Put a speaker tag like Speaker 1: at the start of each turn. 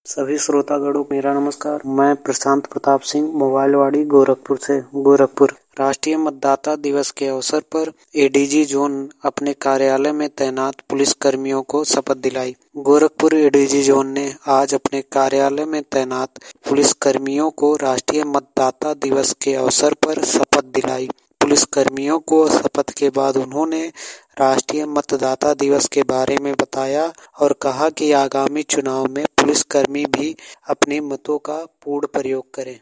Speaker 1: सभी श्रोतागणों को मेरा नमस्कार। मैं प्रशांत प्रताप सिंह मोबाइलवाड़ी गोरखपुर। राष्ट्रीय मतदाता दिवस के अवसर पर एडीजी जोन अपने कार्यालय में तैनात पुलिस कर्मियों को शपथ दिलाई। गोरखपुर एडीजी जोन ने आज अपने कार्यालय में तैनात पुलिस कर्मियों को राष्ट्रीय मतदाता दिवस के अवसर पर शपथ दिलाई। पुलिस कर्मियों को शपथ के बाद उन्होंने राष्ट्रीय मतदाता दिवस के बारे में बताया और कहा कि आगामी चुनाव में पुलिसकर्मी भी अपने मतों का पूर्ण प्रयोग करें।